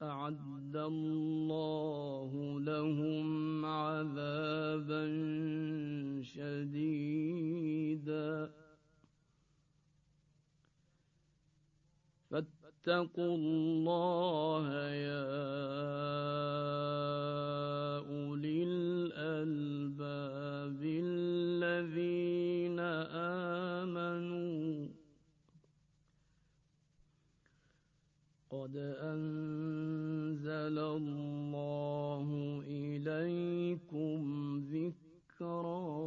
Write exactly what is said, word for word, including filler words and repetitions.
أعد الله لهم عذابا شديدا فاتقوا الله يا أولي الألباب الذين آمنوا قد أنزل الله إليكم ذكرا